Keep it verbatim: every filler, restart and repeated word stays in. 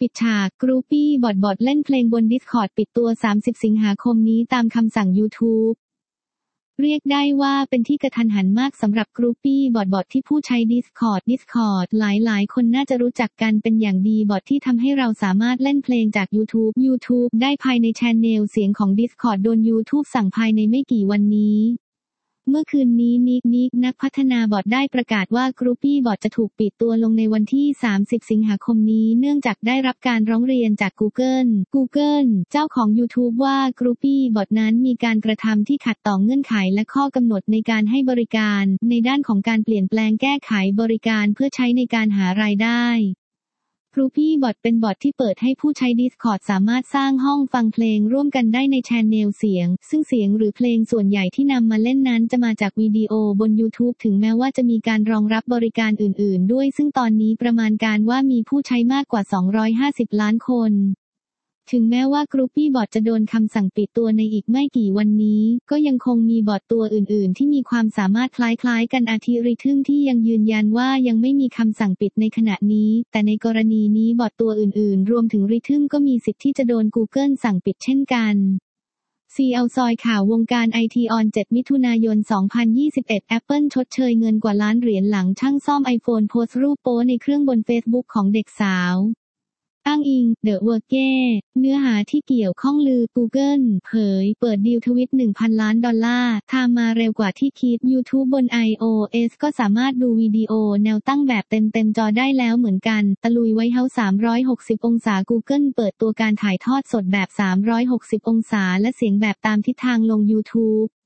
ปิดฉากกรูปี้บอทบอทเล่นเพลงบน Discord ปิดตัวสามสิบสิงหาคมนี้ตามคำสั่ง YouTube เรียกได้ว่าเป็นที่กระทันหันมากสำหรับกรูปี้บอทบอทที่ผู้ใช้ Discord Discord หลายๆคนน่าจะรู้จักกันเป็นอย่างดีบอทที่ทำให้เราสามารถเล่นเพลงจาก YouTube YouTube ได้ภายใน Channel เสียงของ Discord โดน YouTube สั่งภายในไม่กี่วันนี้เมื่อคืนนี้นิกนิกนักพัฒนาบอทได้ประกาศว่ากรูปี้บอทจะถูกปิดตัวลงในวันที่สามสิบสิงหาคมนี้เนื่องจากได้รับการร้องเรียนจาก Google Google เจ้าของ YouTube ว่ากรูปี้บอทนั้นมีการกระทำที่ขัดต่อเงื่อนไขและข้อกำหนดในการให้บริการในด้านของการเปลี่ยนแปลงแก้ไขบริการเพื่อใช้ในการหารายได้กรูปี้บอทเป็นบอทที่เปิดให้ผู้ใช้ Discord สามารถสร้างห้องฟังเพลงร่วมกันได้ใน Channel เสียงซึ่งเสียงหรือเพลงส่วนใหญ่ที่นำมาเล่นนั้นจะมาจากวิดีโอบน YouTube ถึงแม้ว่าจะมีการรองรับบริการอื่นๆด้วยซึ่งตอนนี้ประมาณการว่ามีผู้ใช้มากกว่าสองร้อยห้าสิบล้านคนถึงแม้ว่ากรูปี้บอทจะโดนคำสั่งปิดตัวในอีกไม่กี่วันนี้ก็ยังคงมีบอทตัวอื่นๆที่มีความสามารถคล้ายๆกันอาทิริทึ่งที่ยังยืนยันว่ายังไม่มีคำสั่งปิดในขณะนี้แต่ในกรณีนี้บอทตัวอื่นๆรวมถึงริทึ่งก็มีสิทธิ์ที่จะโดน Google สั่งปิดเช่นกัน ซี แอล ซอยข่าววงการไอทีออนเจ็ดมิถุนายนสองพันยี่สิบเอ็ด Apple ชดเชยเงินกว่าล้านเหรียญหลังช่างซ่อม iPhone โพสต์รูปโป๊ในเครื่องบน Facebook ของเด็กสาวอ้างอิง The Verge เนื้อหาที่เกี่ยวข้องลือ Google เผยเปิดดีลทวิต หนึ่งพัน ล้านดอลลาร์ทำมาเร็วกว่าที่คิด YouTube บน iOS ก็สามารถดูวิดีโอแนวตั้งแบบเต็มๆจอได้แล้วเหมือนกันตะลุยไว้เฮาสามร้อยหกสิบองศา Google เปิดตัวการถ่ายทอดสดแบบสามร้อยหกสิบองศาและเสียงแบบตามทิศทางลง YouTube